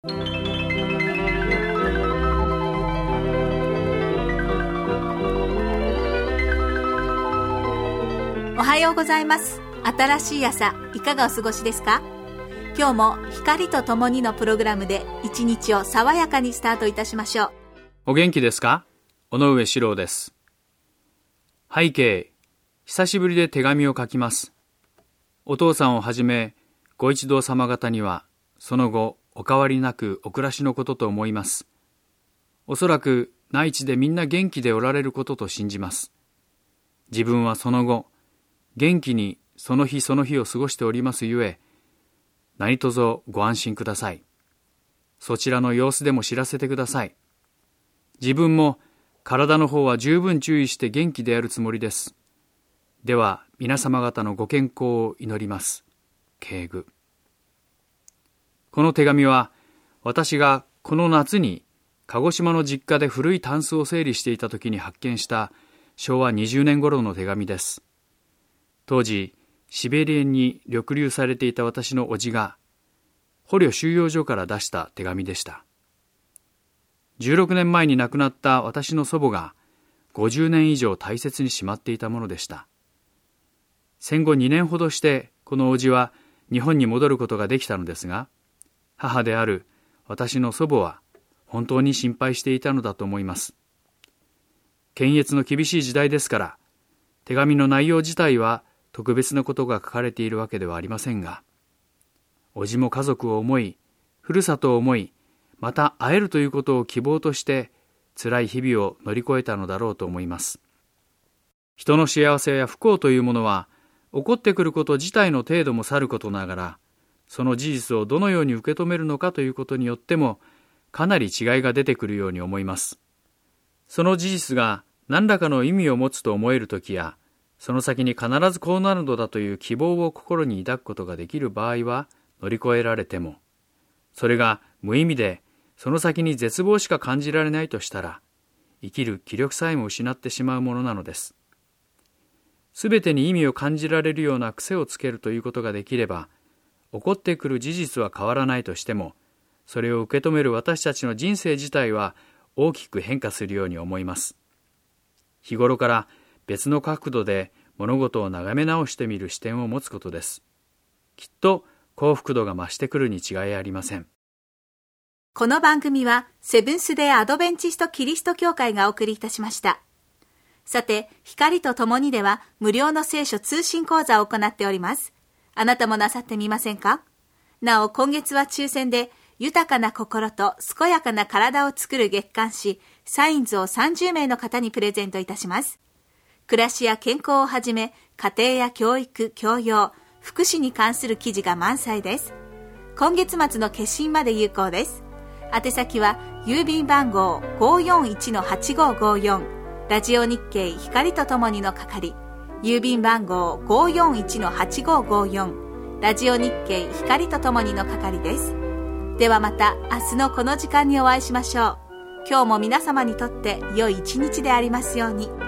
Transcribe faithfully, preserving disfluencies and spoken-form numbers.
おはようございます。新しい朝、いかがお過ごしですか？今日も光とともにのプログラムで一日を爽やかにスタートいたしましょう。 お元気ですか？尾上史郎です。背景、久しぶりで手紙を書きます。お父さんをはじめご一同様方にはその後お変わりなくお暮らしのことと思います。おそらく内地でみんな元気でおられることと信じます。自分はその後元気にその日その日を過ごしておりますゆえ、何卒ご安心ください。そちらの様子でも知らせてください。自分も体の方は十分注意して元気であるつもりです。では皆様方のご健康を祈ります。敬具。この手紙は私がこの夏に鹿児島の実家で古いタンスを整理していた時に発見したしょうわにじゅうねん頃の手紙です。当時シベリアに抑留されていた私の叔父が捕虜収容所から出した手紙でした。じゅうろくねんまえに亡くなった私の祖母がごじゅうねん以上大切にしまっていたものでした。戦後にねんほどしてこの叔父は日本に戻ることができたのですが、母である私の祖母は本当に心配していたのだと思います。検閲の厳しい時代ですから、手紙の内容自体は特別なことが書かれているわけではありませんが、叔父も家族を思い、ふるさとを思い、また会えるということを希望として辛い日々を乗り越えたのだろうと思います。人の幸せや不幸というものは起こってくること自体の程度もさることながら、その事実をどのように受け止めるのかということによってもかなり違いが出てくるように思います。その事実が何らかの意味を持つと思えるときや、その先に必ずこうなるのだという希望を心に抱くことができる場合は乗り越えられても、それが無意味でその先に絶望しか感じられないとしたら、生きる気力さえも失ってしまうものなのです。すべてに意味を感じられるような癖をつけるということができれば、起こってくる事実は変わらないとしても、それを受け止める私たちの人生自体は大きく変化するように思います。日頃から別の角度で物事を眺め直してみる視点を持つことです。きっと幸福度が増してくるに違いありません。 この番組はセブンスデーアドベンチストキリスト教会がお送りいたしました。さて、光とともにでは無料の聖書通信講座を行っております。あなたもなさってみませんか？なお、今月は抽選で豊かな心と健やかな体を作る月刊誌サインズをさんじゅうめいの方にプレゼントいたします。暮らしや健康をはじめ、家庭や教育、教養、福祉に関する記事が満載です。今月末の決心まで有効です。宛先は郵便番号 ごーよんいちのはちごーごーよん ラジオ日経光とともにの係、郵便番号 ごーよんいちのはちごーごーよん ラジオ日経光とともにの係です。ではまた明日のこの時間にお会いしましょう。今日も皆様にとって良い一日でありますように。